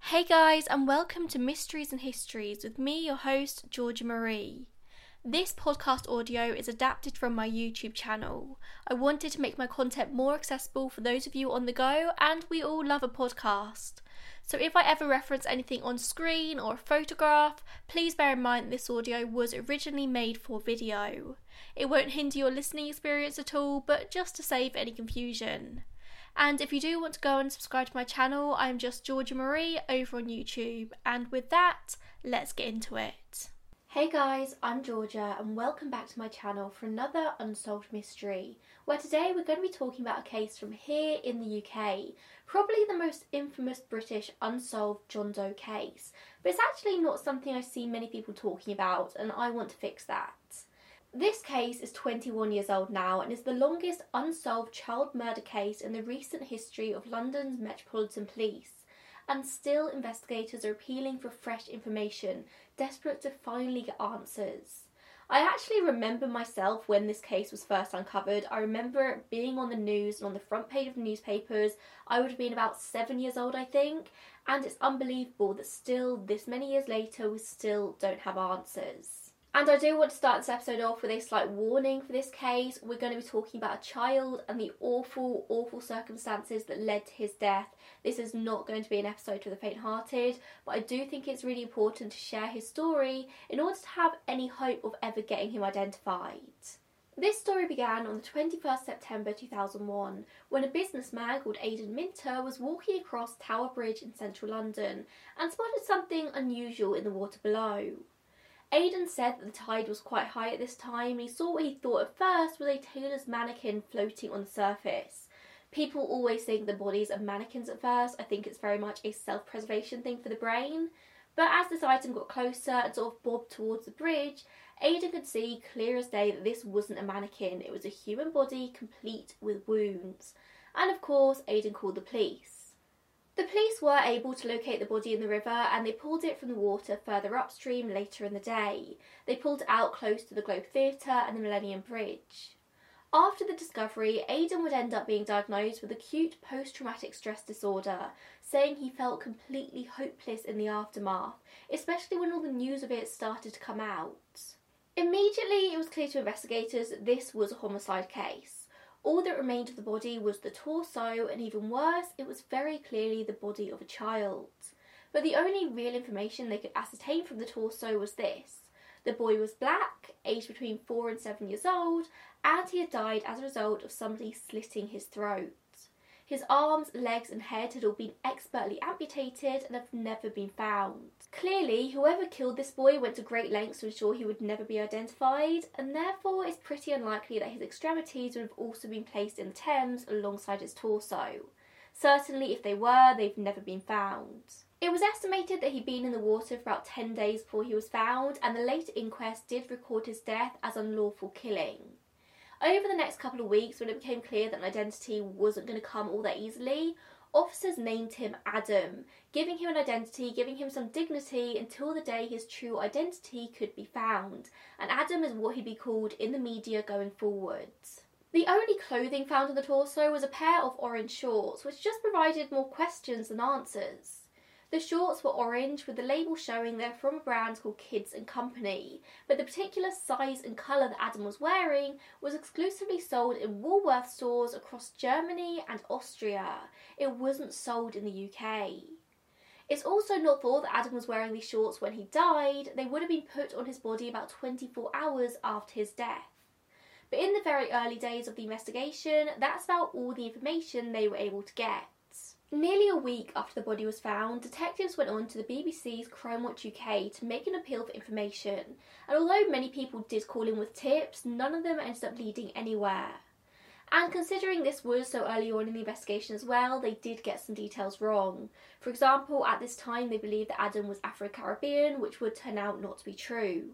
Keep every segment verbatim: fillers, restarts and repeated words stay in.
Hey guys, and welcome to Mysteries and Histories with me, your host, Georgia Marie. This podcast audio is adapted from my YouTube channel. I wanted to make my content more accessible for those of you on the go, and we all love a podcast. So if I ever reference anything on screen or a photograph, please bear in mind that this audio was originally made for video. It won't hinder your listening experience at all, but just to save any confusion. And if you do want to go and subscribe to my channel, I'm just Georgia Marie over on YouTube. And with that, let's get into it. Hey guys, I'm Georgia and welcome back to my channel for another Unsolved Mystery, where today we're going to be talking about a case from here in the U K, probably the most infamous British unsolved John Doe case, but it's actually not something I see many people talking about, and I want to fix that. This case is twenty-one years old now and is the longest unsolved child murder case in the recent history of London's Metropolitan Police, and still investigators are appealing for fresh information, desperate to finally get answers. I actually remember myself when this case was first uncovered. I remember it being on the news and on the front page of newspapers. I would have been about seven years old, I think, and it's unbelievable that still, this many years later, we still don't have answers. And I do want to start this episode off with a slight warning for this case. We're going to be talking about a child and the awful, awful circumstances that led to his death. This is not going to be an episode for the faint-hearted, but I do think it's really important to share his story in order to have any hope of ever getting him identified. This story began on the twenty-first of September two thousand one, when a businessman called Aidan Minter was walking across Tower Bridge in central London and spotted something unusual in the water below. Aidan said that the tide was quite high at this time and he saw what he thought at first was a tailor's mannequin floating on the surface. People always think the bodies of mannequins at first. I think it's very much a self-preservation thing for the brain. But as this item got closer and sort of bobbed towards the bridge, Aidan could see clear as day that this wasn't a mannequin. It was a human body complete with wounds. And of course, Aidan called the police. The police were able to locate the body in the river and they pulled it from the water further upstream later in the day. They pulled it out close to the Globe Theatre and the Millennium Bridge. After the discovery, Aidan would end up being diagnosed with acute post-traumatic stress disorder, saying he felt completely hopeless in the aftermath, especially when all the news of it started to come out. Immediately, it was clear to investigators that this was a homicide case. All that remained of the body was the torso, and even worse, it was very clearly the body of a child. But the only real information they could ascertain from the torso was this. The boy was black, aged between four and seven years old, and he had died as a result of somebody slitting his throat. His arms, legs and head had all been expertly amputated and have never been found. Clearly, whoever killed this boy went to great lengths to ensure he would never be identified, and therefore it's pretty unlikely that his extremities would have also been placed in the Thames alongside his torso. Certainly, if they were, they've never been found. It was estimated that he'd been in the water for about ten days before he was found, and the later inquest did record his death as unlawful killing. Over the next couple of weeks, when it became clear that an identity wasn't going to come all that easily, officers named him Adam, giving him an identity, giving him some dignity until the day his true identity could be found, and Adam is what he'd be called in the media going forwards. The only clothing found on the torso was a pair of orange shorts, which just provided more questions than answers. The shorts were orange with the label showing they're from a brand called Kids and Company, but the particular size and colour that Adam was wearing was exclusively sold in Woolworth stores across Germany and Austria. It wasn't sold in the U K. It's also not thought that Adam was wearing these shorts when he died. They would have been put on his body about twenty-four hours after his death. But in the very early days of the investigation, that's about all the information they were able to get. Nearly a week after the body was found, detectives went on to the B B C's Crime Watch U K to make an appeal for information, and although many people did call in with tips, none of them ended up leading anywhere. And considering this was so early on in the investigation as well, they did get some details wrong. For example, at this time they believed that Adam was Afro-Caribbean, which would turn out not to be true.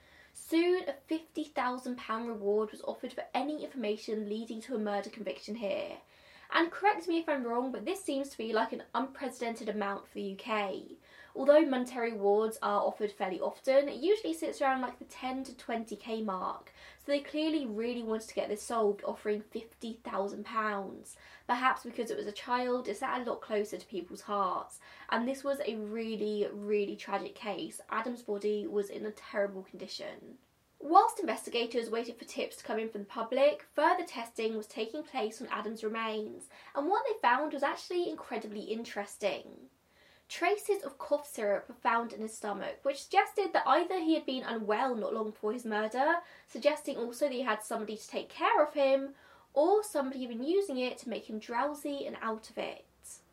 Soon, a fifty thousand pounds reward was offered for any information leading to a murder conviction here. And correct me if I'm wrong, but this seems to be like an unprecedented amount for the U K. Although monetary rewards are offered fairly often, it usually sits around like the ten to twenty k mark, so they clearly really wanted to get this solved, offering fifty thousand pounds. Perhaps because it was a child, it sat a lot closer to people's hearts, and this was a really, really tragic case. Adam's body was in a terrible condition. Whilst investigators waited for tips to come in from the public, further testing was taking place on Adam's remains, and what they found was actually incredibly interesting. Traces of cough syrup were found in his stomach, which suggested that either he had been unwell not long before his murder, suggesting also that he had somebody to take care of him, or somebody had been using it to make him drowsy and out of it.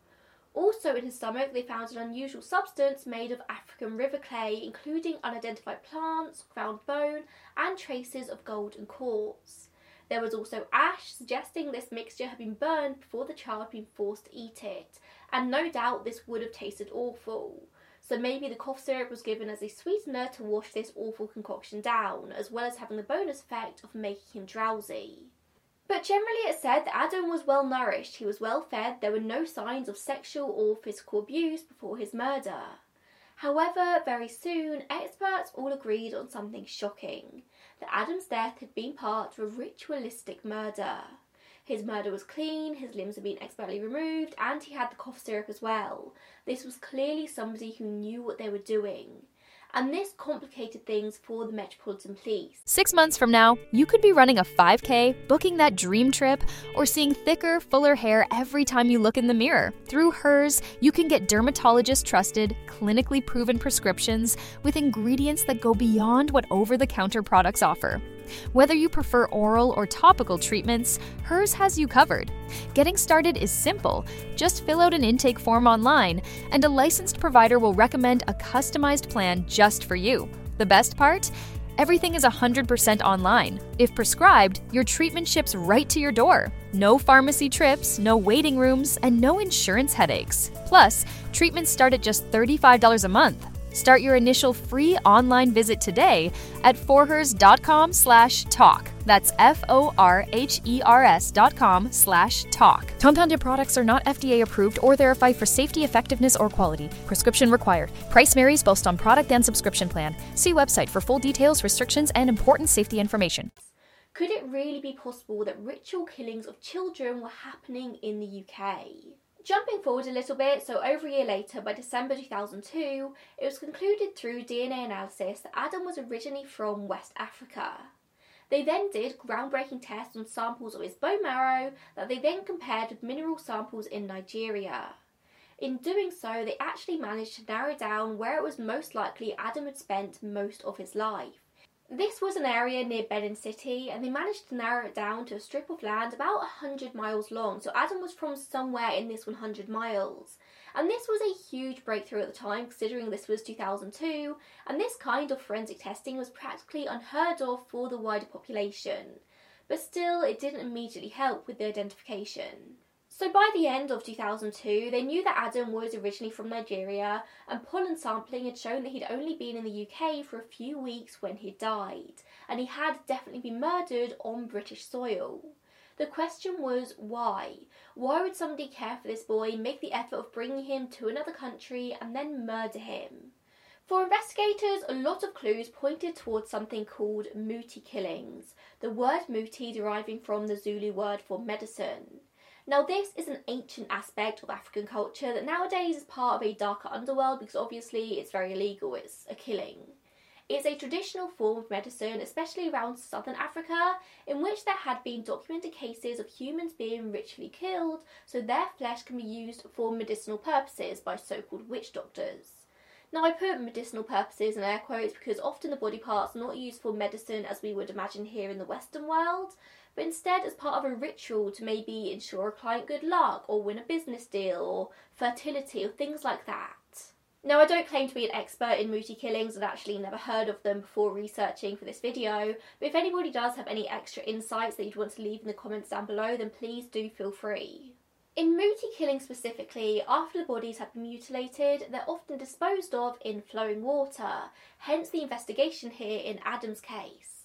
Also in his stomach, they found an unusual substance made of African river clay, including unidentified plants, ground bone, and traces of gold and quartz. There was also ash, suggesting this mixture had been burned before the child had been forced to eat it, and no doubt this would have tasted awful. So maybe the cough syrup was given as a sweetener to wash this awful concoction down, as well as having the bonus effect of making him drowsy. But generally it said that Adam was well nourished, he was well fed, there were no signs of sexual or physical abuse before his murder. However, very soon, experts all agreed on something shocking, that Adam's death had been part of a ritualistic murder. His murder was clean, his limbs had been expertly removed, and he had the cough syrup as well. This was clearly somebody who knew what they were doing. And this complicated things for the Metropolitan Police. Six months from now, you could be running a five K, booking that dream trip, or seeing thicker, fuller hair every time you look in the mirror. Through Hers, you can get dermatologist-trusted, clinically proven prescriptions with ingredients that go beyond what over-the-counter products offer. Whether you prefer oral or topical treatments, Hers has you covered. Getting started is simple. Just fill out an intake form online, and a licensed provider will recommend a customized plan just for you. The best part? Everything is one hundred percent online. If prescribed, your treatment ships right to your door. No pharmacy trips, no waiting rooms, and no insurance headaches. Plus, treatments start at just thirty-five dollars a month. Start your initial free online visit today at forhers dot com slash talk. That's F O R H E R S dot com slash talk. Compounded products are not F D A approved or verified for safety, effectiveness, or quality. Prescription required. Price varies based on product and subscription plan. See website for full details, restrictions, and important safety information. Could it really be possible that ritual killings of children were happening in the U K? Jumping forward a little bit, so over a year later, by December two thousand two, it was concluded through D N A analysis that Adam was originally from West Africa. They then did groundbreaking tests on samples of his bone marrow that they then compared with mineral samples in Nigeria. In doing so, they actually managed to narrow down where it was most likely Adam had spent most of his life. This was an area near Benin City, and they managed to narrow it down to a strip of land about one hundred miles long, so Adam was from somewhere in this one hundred miles. And this was a huge breakthrough at the time, considering this was two thousand two, and this kind of forensic testing was practically unheard of for the wider population. But still, it didn't immediately help with the identification. So by the end of two thousand two, they knew that Adam was originally from Nigeria, and pollen sampling had shown that he'd only been in the U K for a few weeks when he died, and he had definitely been murdered on British soil. The question was why? Why would somebody care for this boy, make the effort of bringing him to another country, and then murder him? For investigators, a lot of clues pointed towards something called Muti killings, the word Muti deriving from the Zulu word for medicine. Now this is an ancient aspect of African culture that nowadays is part of a darker underworld because obviously it's very illegal, it's a killing. It's a traditional form of medicine, especially around southern Africa, in which there had been documented cases of humans being ritually killed so their flesh can be used for medicinal purposes by so-called witch doctors. Now I put medicinal purposes in air quotes because often the body parts are not used for medicine as we would imagine here in the Western world, but instead as part of a ritual to maybe ensure a client good luck or win a business deal or fertility or things like that. Now I don't claim to be an expert in Muti killings, I'd actually never heard of them before researching for this video, but if anybody does have any extra insights that you'd want to leave in the comments down below, then please do feel free. In Muti killings specifically, after the bodies have been mutilated, they're often disposed of in flowing water, hence the investigation here in Adam's case.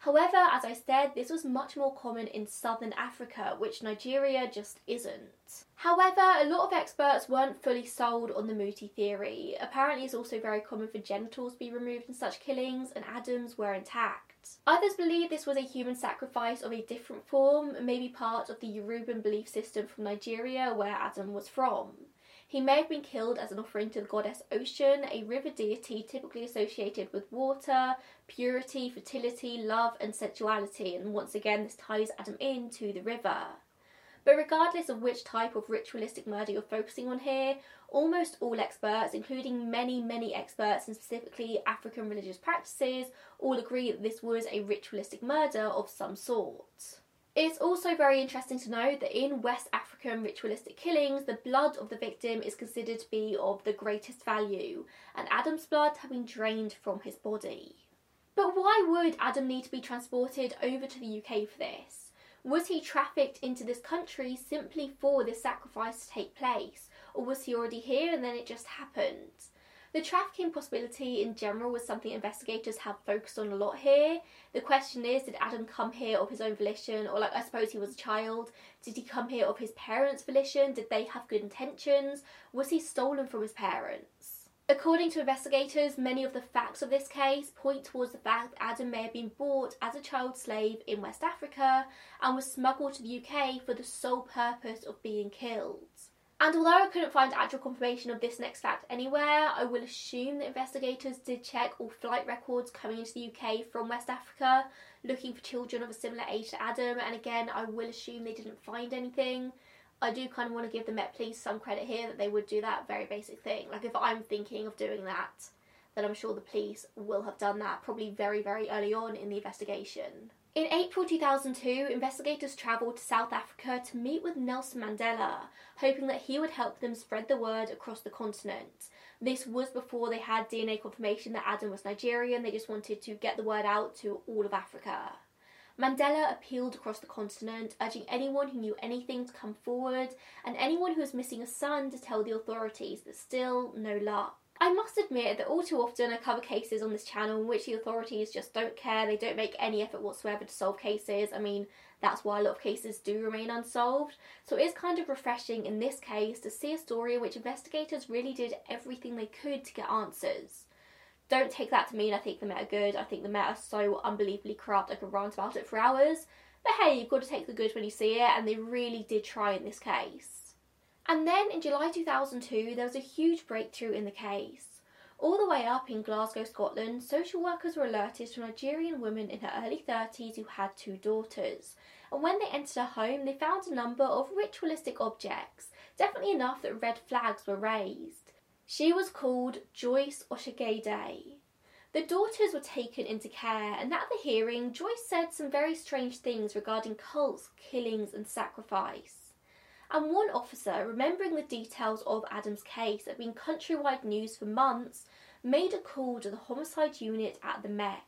However, as I said, this was much more common in southern Africa, which Nigeria just isn't. However, a lot of experts weren't fully sold on the Muti theory. Apparently it's also very common for genitals to be removed in such killings, and Adam's were intact. Others believe this was a human sacrifice of a different form, maybe part of the Yoruban belief system from Nigeria where Adam was from. He may have been killed as an offering to the goddess Ocean, a river deity typically associated with water, purity, fertility, love and sensuality, and once again this ties Adam into the river. But regardless of which type of ritualistic murder you're focusing on here, almost all experts, including many, many experts in specifically African religious practices, all agree that this was a ritualistic murder of some sort. It's also very interesting to note that in West African ritualistic killings, the blood of the victim is considered to be of the greatest value, and Adam's blood had been drained from his body. But why would Adam need to be transported over to the U K for this? Was he trafficked into this country simply for this sacrifice to take place, or was he already here and then it just happened? The trafficking possibility in general was something investigators have focused on a lot here. The question is, did Adam come here of his own volition, or like I suppose he was a child, did he come here of his parents' volition? Did they have good intentions? Was he stolen from his parents? According to investigators, many of the facts of this case point towards the fact that Adam may have been bought as a child slave in West Africa and was smuggled to the U K for the sole purpose of being killed. And although I couldn't find actual confirmation of this next fact anywhere, I will assume that investigators did check all flight records coming into the U K from West Africa, looking for children of a similar age to Adam, and again, I will assume they didn't find anything. I do kind of want to give the Met Police some credit here that they would do that very basic thing. Like, if I'm thinking of doing that, then I'm sure the police will have done that probably very, very early on in the investigation. In April two thousand two, investigators travelled to South Africa to meet with Nelson Mandela, hoping that he would help them spread the word across the continent. This was before they had D N A confirmation that Adam was Nigerian. They just wanted to get the word out to all of Africa. Mandela appealed across the continent, urging anyone who knew anything to come forward, and anyone who was missing a son to tell the authorities, but still no luck. I must admit that all too often I cover cases on this channel in which the authorities just don't care, they don't make any effort whatsoever to solve cases. I mean, that's why a lot of cases do remain unsolved. So it is kind of refreshing in this case to see a story in which investigators really did everything they could to get answers. Don't take that to mean I think the Met are good. I think the Met are so unbelievably corrupt I could rant about it for hours. But hey, you've got to take the good when you see it, and they really did try in this case. And then in July two thousand two, there was a huge breakthrough in the case. All the way up in Glasgow, Scotland, social workers were alerted to a Nigerian woman in her early thirties who had two daughters. And when they entered her home, they found a number of ritualistic objects, definitely enough that red flags were raised. She was called Joyce Oshagede. The daughters were taken into care, and at the hearing, Joyce said some very strange things regarding cults, killings and sacrifice. And one officer, remembering the details of Adam's case that had been countrywide news for months, made a call to the homicide unit at the Met.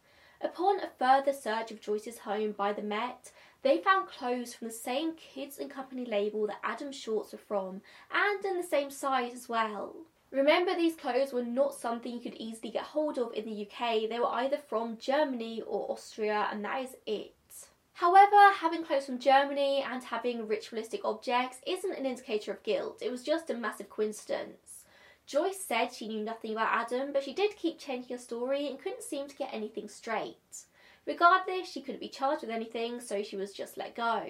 Upon a further search of Joyce's home by the Met, they found clothes from the same Kids and Company label that Adam's shorts were from, and in the same size as well. Remember, these clothes were not something you could easily get hold of in the U K. They were either from Germany or Austria, and that is it. However, having clothes from Germany and having ritualistic objects isn't an indicator of guilt. It was just a massive coincidence. Joyce said she knew nothing about Adam, but she did keep changing her story and couldn't seem to get anything straight. Regardless, she couldn't be charged with anything, so she was just let go.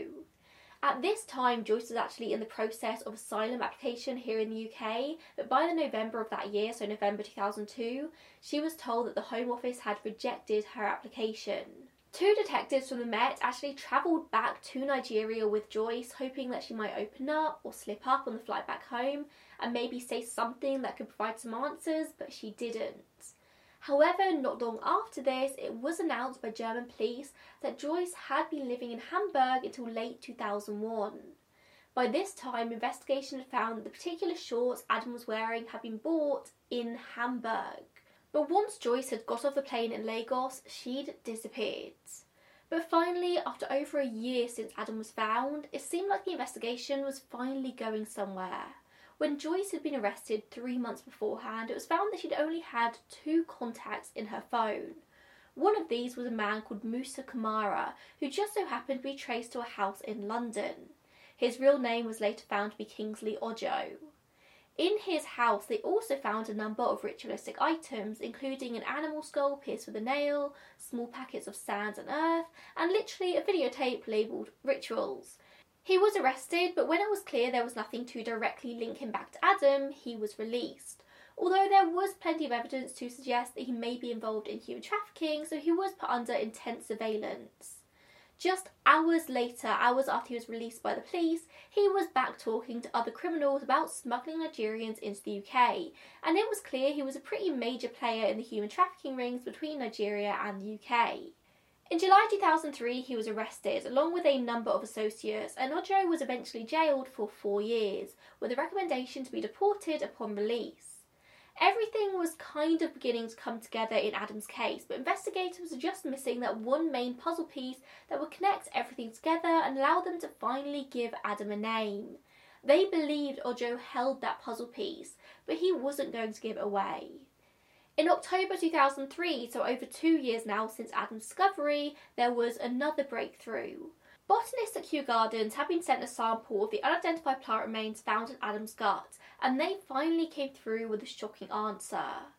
At this time, Joyce was actually in the process of asylum application here in the U K, but by the November of that year, so November two thousand two, she was told that the Home Office had rejected her application. Two detectives from the Met actually travelled back to Nigeria with Joyce, hoping that she might open up or slip up on the flight back home and maybe say something that could provide some answers, but she didn't. However, not long after this, it was announced by German police that Joyce had been living in Hamburg until late two thousand one. By this time, investigation had found that the particular shorts Adam was wearing had been bought in Hamburg. But once Joyce had got off the plane in Lagos, she'd disappeared. But finally, after over a year since Adam was found, it seemed like the investigation was finally going somewhere. When Joyce had been arrested three months beforehand, it was found that she'd only had two contacts in her phone. One of these was a man called Musa Kamara, who just so happened to be traced to a house in London. His real name was later found to be Kingsley Ojo. In his house, they also found a number of ritualistic items, including an animal skull pierced with a nail, small packets of sand and earth, and literally a videotape labelled Rituals. He was arrested, but when it was clear there was nothing to directly link him back to Adam, he was released. Although there was plenty of evidence to suggest that he may be involved in human trafficking, so he was put under intense surveillance. Just hours later, hours after he was released by the police, he was back talking to other criminals about smuggling Nigerians into the U K, and it was clear he was a pretty major player in the human trafficking rings between Nigeria and the U K. In July two thousand three, he was arrested, along with a number of associates, and Ojo was eventually jailed for four years, with a recommendation to be deported upon release. Everything was kind of beginning to come together in Adam's case, but investigators were just missing that one main puzzle piece that would connect everything together and allow them to finally give Adam a name. They believed Ojo held that puzzle piece, but he wasn't going to give it away. In October two thousand three, so over two years now since Adam's discovery, there was another breakthrough. Botanists at Kew Gardens had been sent a sample of the unidentified plant remains found in Adam's gut, and they finally came through with a shocking answer.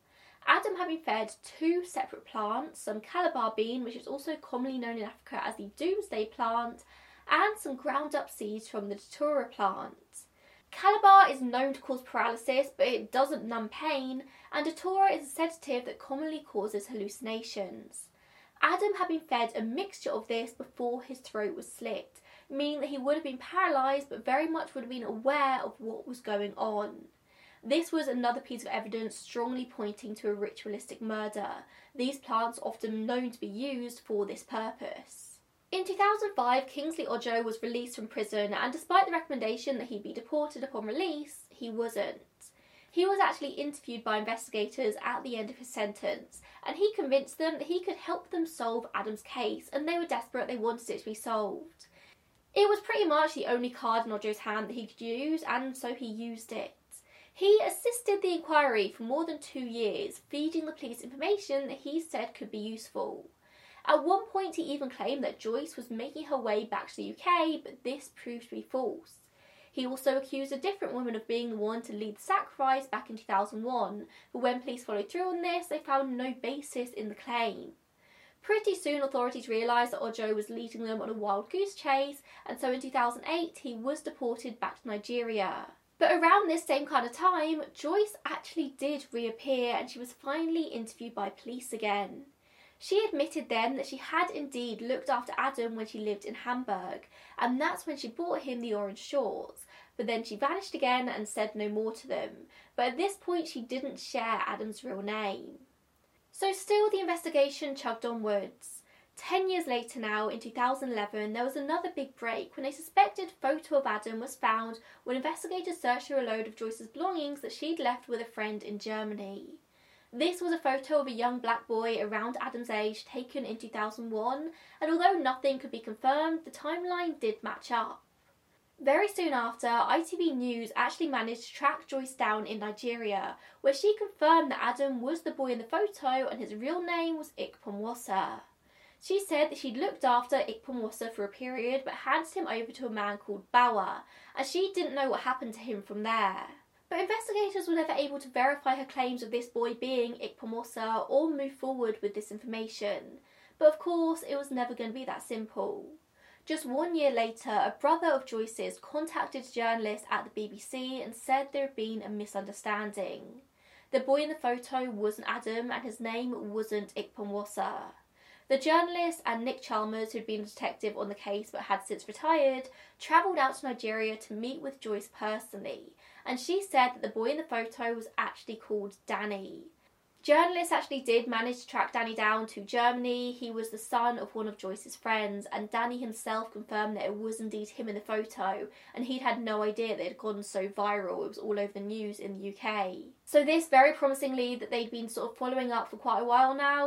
Adam had been fed two separate plants, some calabar bean, which is also commonly known in Africa as the doomsday plant, and some ground up seeds from the datura plant. Calabar is known to cause paralysis, but it doesn't numb pain, and datura is a sedative that commonly causes hallucinations. Adam had been fed a mixture of this before his throat was slit, meaning that he would have been paralysed but very much would have been aware of what was going on. This was another piece of evidence strongly pointing to a ritualistic murder, these plants often known to be used for this purpose. In two thousand five, Kingsley Ojo was released from prison, and despite the recommendation that he be deported upon release, he wasn't. He was actually interviewed by investigators at the end of his sentence, and he convinced them that he could help them solve Adam's case, and they were desperate, they wanted it to be solved. It was pretty much the only card in Ojo's hand that he could use, and so he used it. He assisted the inquiry for more than two years, feeding the police information that he said could be useful. At one point he even claimed that Joyce was making her way back to the U K, but this proved to be false. He also accused a different woman of being the one to lead the sacrifice back in two thousand one, but when police followed through on this, they found no basis in the claim. Pretty soon authorities realised that Ojo was leading them on a wild goose chase, and so in two thousand eight he was deported back to Nigeria. But around this same kind of time, Joyce actually did reappear, and she was finally interviewed by police again. She admitted then that she had indeed looked after Adam when she lived in Hamburg, and that's when she bought him the orange shorts, but then she vanished again and said no more to them, but at this point she didn't share Adam's real name. So still the investigation chugged onwards. Ten years later now, in two thousand eleven, there was another big break when a suspected photo of Adam was found when investigators searched through a load of Joyce's belongings that she'd left with a friend in Germany. This was a photo of a young black boy around Adam's age taken in two thousand one, and although nothing could be confirmed, the timeline did match up. Very soon after, I T V News actually managed to track Joyce down in Nigeria, where she confirmed that Adam was the boy in the photo and his real name was Ikpomwosa. She said that she'd looked after Ikpomwosa for a period but handed him over to a man called Bawa, and she didn't know what happened to him from there. But investigators were never able to verify her claims of this boy being Ikpomwosa or move forward with this information. But of course, it was never going to be that simple. Just one year later, a brother of Joyce's contacted journalists at the B B C and said there had been a misunderstanding. The boy in the photo wasn't Adam and his name wasn't Ikpomwosa. The journalist and Nick Chalmers, who'd been a detective on the case but had since retired, travelled out to Nigeria to meet with Joyce personally, and she said that the boy in the photo was actually called Danny. Journalists actually did manage to track Danny down to Germany. He was the son of one of Joyce's friends, and Danny himself confirmed that it was indeed him in the photo, and he'd had no idea that it had gone so viral. It was all over the news in the U K. So this, very promisingly, that they'd been sort of following up for quite a while now,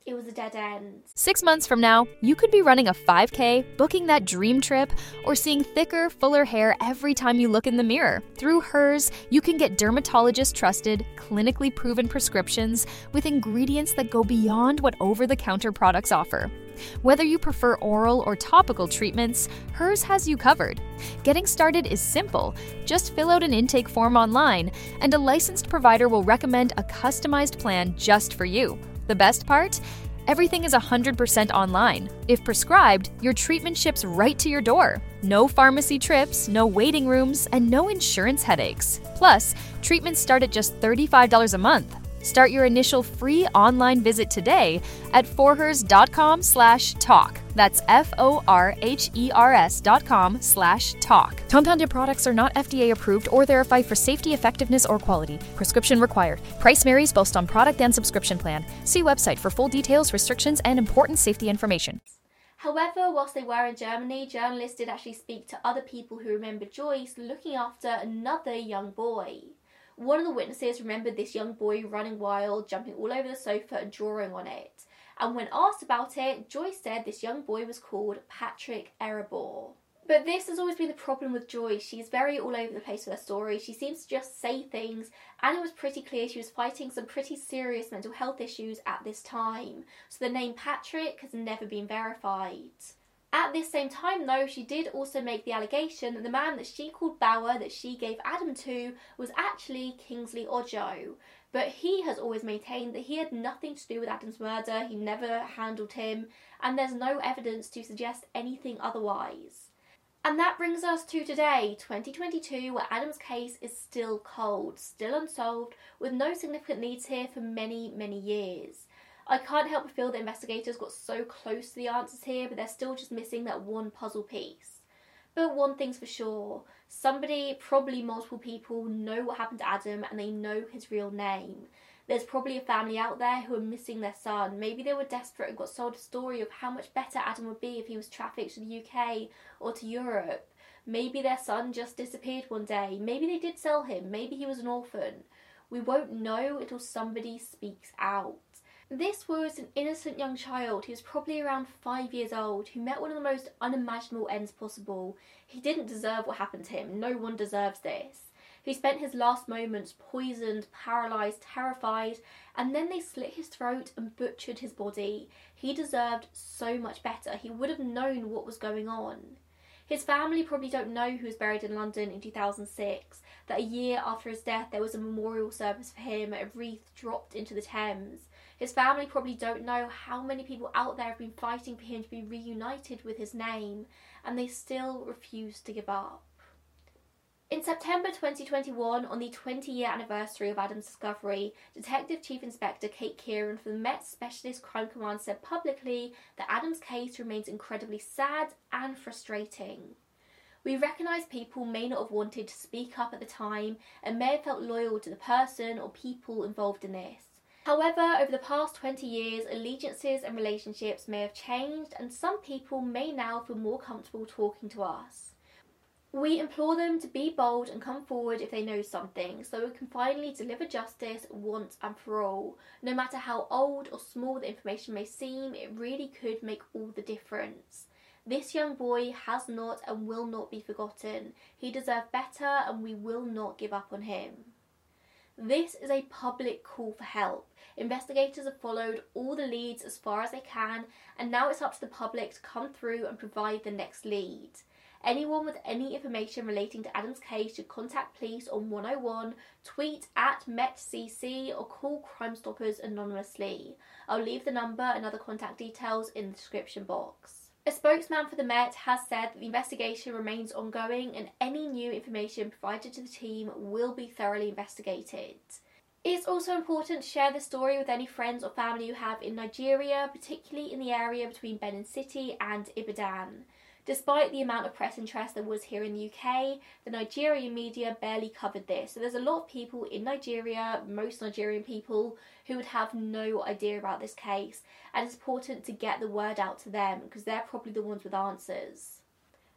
it was a dead end. Six months from now, you could be running a five K, booking that dream trip, or seeing thicker, fuller hair every time you look in the mirror. Through Hers, you can get dermatologist-trusted, clinically proven prescriptions with ingredients that go beyond what over-the-counter products offer. Whether you prefer oral or topical treatments, Hers has you covered. Getting started is simple. Just fill out an intake form online, and a licensed provider will recommend a customized plan just for you. The best part? Everything is one hundred percent online. If prescribed, your treatment ships right to your door. No pharmacy trips, no waiting rooms, and no insurance headaches. Plus, treatments start at just thirty-five dollars a month. Start your initial free online visit today at forhers.com slash talk. That's F-O-R-H-E-R-S dot com slash talk. Compounded products are not F D A approved or verified for safety, effectiveness, or quality. Prescription required. Price varies based on product and subscription plan. See website for full details, restrictions, and important safety information. However, whilst they were in Germany, journalists did actually speak to other people who remembered Joyce looking after another young boy. One of the witnesses remembered this young boy running wild, jumping all over the sofa and drawing on it. And when asked about it, Joyce said this young boy was called Patrick Erebor. But this has always been the problem with Joyce. She's very all over the place with her story. She seems to just say things, and it was pretty clear she was fighting some pretty serious mental health issues at this time. So the name Patrick has never been verified. At this same time though, she did also make the allegation that the man that she called Bauer, that she gave Adam to, was actually Kingsley Ojo. But he has always maintained that he had nothing to do with Adam's murder, he never handled him, and there's no evidence to suggest anything otherwise. And that brings us to today, twenty twenty-two, where Adam's case is still cold, still unsolved, with no significant leads here for many, many years. I can't help but feel that investigators got so close to the answers here, but they're still just missing that one puzzle piece. But one thing's for sure, somebody, probably multiple people, know what happened to Adam and they know his real name. There's probably a family out there who are missing their son. Maybe they were desperate and got sold a story of how much better Adam would be if he was trafficked to the U K or to Europe. Maybe their son just disappeared one day. Maybe they did sell him. Maybe he was an orphan. We won't know until somebody speaks out. This was an innocent young child who was probably around five years old who met one of the most unimaginable ends possible. He didn't deserve what happened to him. No one deserves this. He spent his last moments poisoned, paralysed, terrified, and then they slit his throat and butchered his body. He deserved so much better. He would have known what was going on. His family probably don't know who was buried in London in two thousand six, that a year after his death there was a memorial service for him, a wreath dropped into the Thames. His family probably don't know how many people out there have been fighting for him to be reunited with his name, and they still refuse to give up. In September twenty twenty-one, on the twenty-year anniversary of Adam's discovery, Detective Chief Inspector Kate Kieran from the Met Specialist Crime Command said publicly that Adam's case remains incredibly sad and frustrating. We recognise people may not have wanted to speak up at the time and may have felt loyal to the person or people involved in this. However, over the past twenty years, allegiances and relationships may have changed, and some people may now feel more comfortable talking to us. We implore them to be bold and come forward if they know something, so we can finally deliver justice once and for all. No matter how old or small the information may seem, it really could make all the difference. This young boy has not and will not be forgotten. He deserved better, and we will not give up on him. This is a public call for help. Investigators have followed all the leads as far as they can, and now it's up to the public to come through and provide the next lead. Anyone with any information relating to Adam's case should contact police on one oh one, tweet at MetCC, or call Crime Stoppers anonymously. I'll leave the number and other contact details in the description box. A spokesman for the Met has said that the investigation remains ongoing and any new information provided to the team will be thoroughly investigated. It's also important to share the story with any friends or family you have in Nigeria, particularly in the area between Benin City and Ibadan. Despite the amount of press interest there was here in the U K, the Nigerian media barely covered this. So there's a lot of people in Nigeria, most Nigerian people, who would have no idea about this case. And it's important to get the word out to them because they're probably the ones with answers.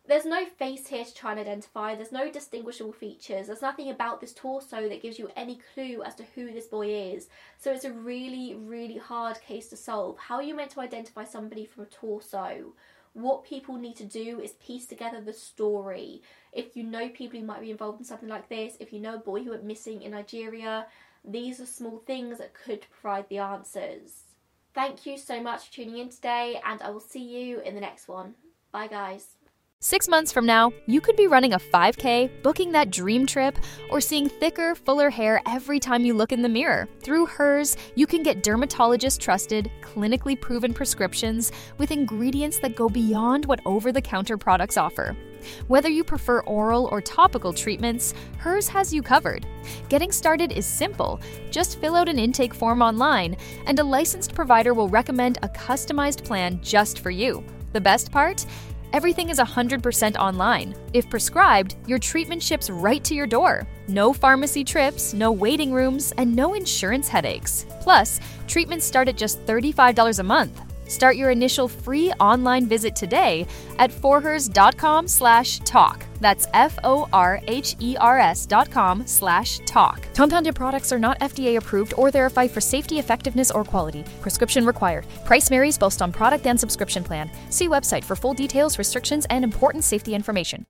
There's no face here to try and identify, there's no distinguishable features, there's nothing about this torso that gives you any clue as to who this boy is. So it's a really, really hard case to solve. How are you meant to identify somebody from a torso? What people need to do is piece together the story. If you know people who might be involved in something like this, if you know a boy who went missing in Nigeria, these are small things that could provide the answers. Thank you so much for tuning in today, and I will see you in the next one. Bye guys. Six months from now, you could be running a five K, booking that dream trip, or seeing thicker, fuller hair every time you look in the mirror. Through Hers, you can get dermatologist-trusted, clinically proven prescriptions with ingredients that go beyond what over-the-counter products offer. Whether you prefer oral or topical treatments, Hers has you covered. Getting started is simple. Just fill out an intake form online, and a licensed provider will recommend a customized plan just for you. The best part? Everything is one hundred percent online. If prescribed, your treatment ships right to your door. No pharmacy trips, no waiting rooms, and no insurance headaches. Plus, treatments start at just thirty-five dollars a month. Start your initial free online visit today at forhers.com slash talk. That's F-O-R-H-E-R-S dot com slash talk. Compounded products are not F D A approved or verified for safety, effectiveness, or quality. Prescription required. Price varies based on product and subscription plan. See website for full details, restrictions, and important safety information.